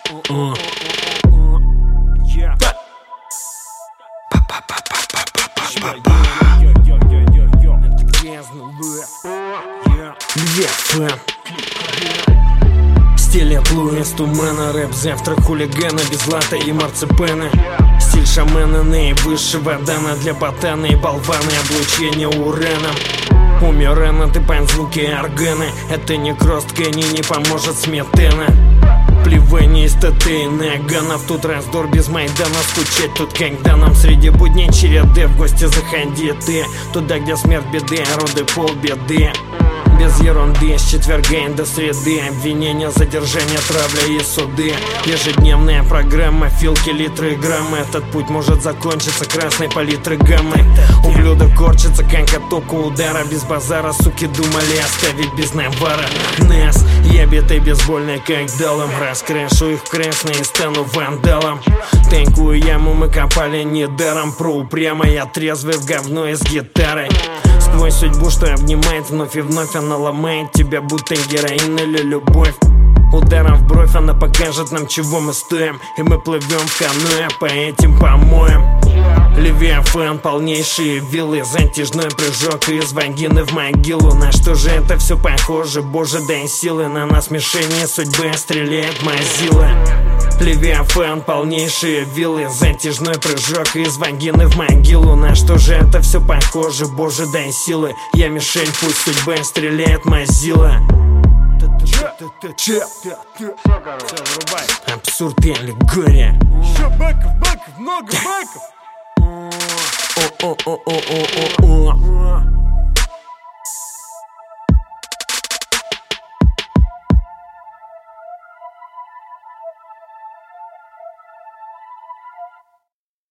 Стиль от Луис Тумана, рэп завтра хулигана, без лата и марципана. Стиль шамана, наивысшего дана для ботана и болвана, облучение ураном. Умирана, ты пань звуки органы. Это не кросткани, не поможет сметана. Плевание из ТТ и наганов. Тут раздор без Майдана. Скучать тут когда нам среди будней череды. В гости заходи ты туда, где смерть беды, а роды полбеды. Без ерунды, с четверга до среды. Обвинения, задержания, травля и суды. Ежедневная программа, филки, литры и граммы. Этот путь может закончиться красной палитры гаммы. Ублюдок корчится, конька тока удара. Без базара, суки, думали оставить без навара. Нас, я битый бейсбольный, как далом. Раскрашу их в красный и стану вандалом. Тонкую яму мы копали недаром. Про упрямо, я трезвый в говно и с гитарой. Сквозь судьбу, что обнимает вновь и вновь. Она ломает тебя, будто героин или любовь. Ударом в бровь она покажет нам, чего мы стоим. И мы плывем в каноэ по этим помоям. Левиафан, полнейшие виллы, затяжной прыжок из вагины в могилу. На что же это все похоже? Боже, дай силы. На нас мишени судьбы стреляет Мазила. Левиафан, полнейшие виллы, затяжной прыжок из вагины в могилу. На что же это все похоже? Боже, дай силы. Я мишень, пусть судьба стреляет Мазила. Абсурд и аллегория. Еще бэков, много бэков. О-о-о-о-о-о-о.